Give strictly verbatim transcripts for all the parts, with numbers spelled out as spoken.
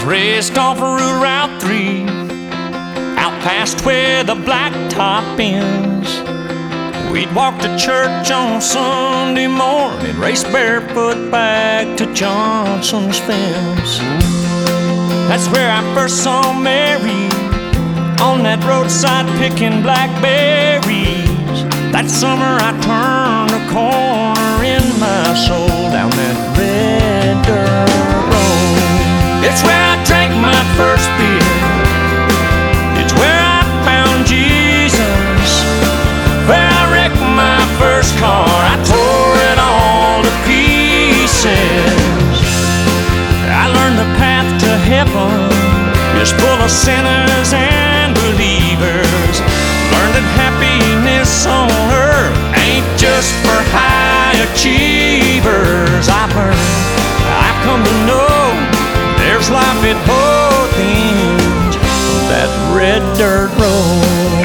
raced off Route three, out past where the blacktop ends. We'd walk to church on Sunday morning, race barefoot back to Johnson's fence. That's where I first saw Mary, on that roadside picking blackberries. That summer I turned a corner in my soul down that red dirt road. It's where I drank my first beer. It's where I found Jesus. Where I wrecked my first car, I tore it all to pieces. I learned the path to heaven is full of sinners and believers. Learned that happiness on earth ain't just for high achievers. I've learned, I've come to know there's life at both ends of that red dirt road.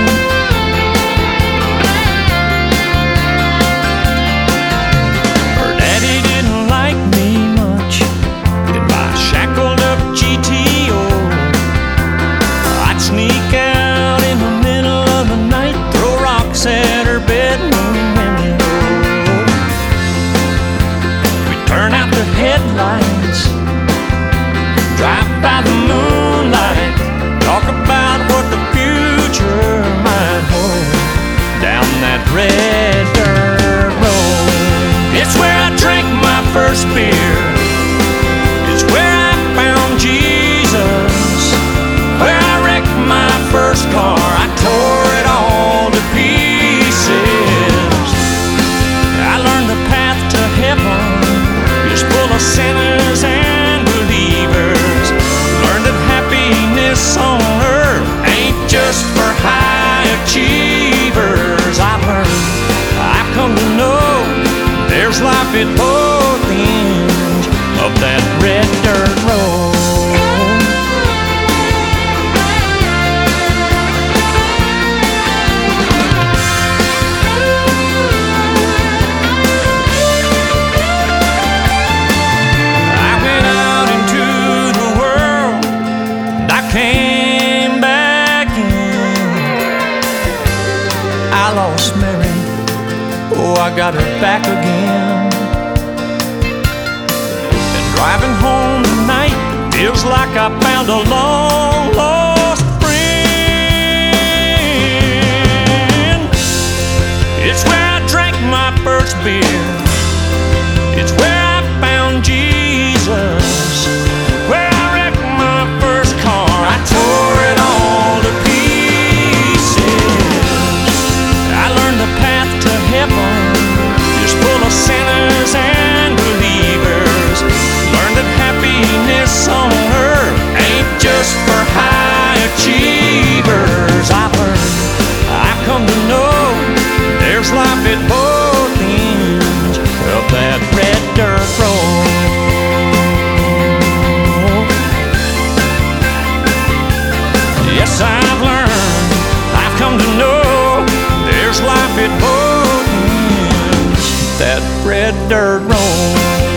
Her daddy didn't like me much in my shackled up G T O. I'd sneak out in the middle of the night, throw rocks at her bedroom window. We'd turn out the headlights, drive by the moonlight, talk about what the future might hold down that red dirt road. It's where I drank my first beer. It's where I found Jesus. Where I wrecked my first car, I tore it all to pieces. I learned the path to heaven is full of sinners and believers. Learned that happiness on earth ain't just for high achievers. I've learned, I've come to know there's life at both ends of that red dirt road. I went out into the world and I came back in. I lost Mary, oh, I got her back again. And driving home tonight feels like I found a long lost friend. It's where I drank my first beer. It's where I found Jesus. Where I wrecked my first car, I tore it all to pieces. I learned the path to heaven is full of sinners and believers. Learned that happiness on earth ain't just for high achievers. I've learned, I've come to know there's life at both ends of that red dirt road. Yes, I've learned, I've come to know there's life at both ends of that red dirt road.